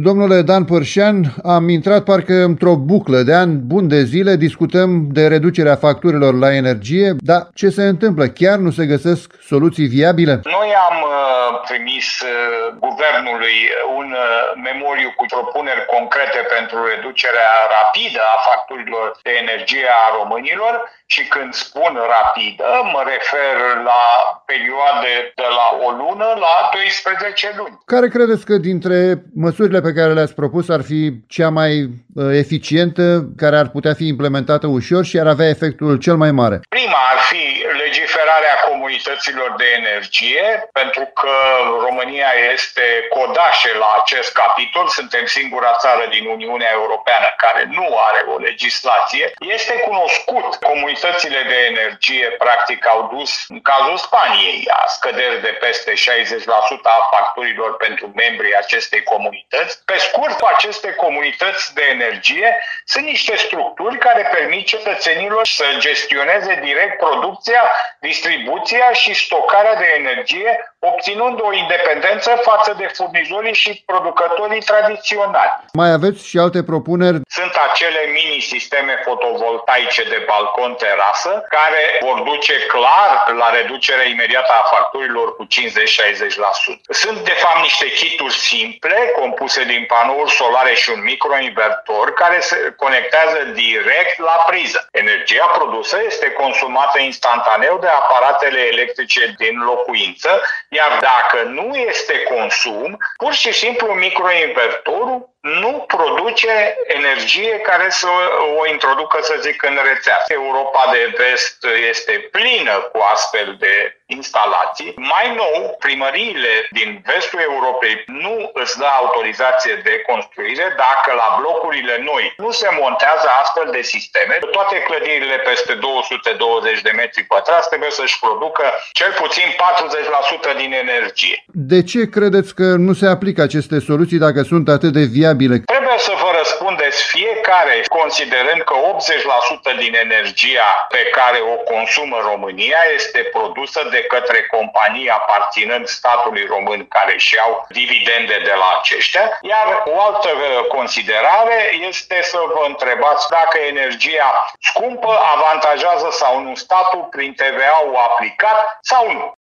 Domnule Dan Părșean, am intrat parcă într-o buclă de ani buni de zile, discutăm de reducerea facturilor la energie, dar ce se întâmplă? Chiar nu se găsesc soluții viabile? Noi am trimis guvernului un memoriu cu propuneri concrete pentru reducerea rapidă a facturilor de energie a românilor și când spun rapidă, mă refer la perioade de la o lună la 12 luni. Care credeți că dintre măsurile pe care le-ați propus ar fi cea mai eficientă, care ar putea fi implementată ușor și ar avea efectul cel mai mare? Prima ar fi legiferarea comunităților de energie, pentru că România este codașe la acest capitol. Suntem singura țară din Uniunea Europeană care nu are o legislație. Este cunoscut, comunitățile de energie practic au dus, în cazul Spaniei, a scăderi de peste 60% a facturilor pentru membrii acestei comunități. Pe scurt, aceste comunități de energie sunt niște structuri care permit cetățenilor să gestioneze direct producția, distribuția și stocarea de energie, obținând o independență față de furnizorii și producătorii tradiționali. Mai aveți și alte propuneri? Sunt acele mini-sisteme fotovoltaice de balcon-terasă care vor duce clar la reducerea imediată a facturilor cu 50-60%. Sunt de fapt niște kituri simple compuse din panouri solare și un microinvertor care se conectează direct la priză. Energia produsă este consumată instantaneu de aparatele electrice din locuință, iar dacă nu este consum, pur și simplu microinvertorul nu produce energie care să o introducă, să zic, în rețea. Europa de vest este plină cu astfel de instalații. Mai nou, primăriile din vestul Europei nu îți dă autorizație de construire dacă la blocurile noi nu se montează astfel de sisteme. Toate clădirile peste 220 de metri pătrați trebuie să-și producă cel puțin 40% din energie. De ce credeți că nu se aplică aceste soluții dacă sunt atât de viabile? Trebuie să vă răspundeți fiecare, considerând că 80% din energia pe care o consumă România este produsă de către companii aparținând statului român care își iau dividende de la aceștia. Iar o altă considerare este să vă întrebați dacă energia scumpă avantajează sau nu statul prin TVA-ul aplicat sau nu.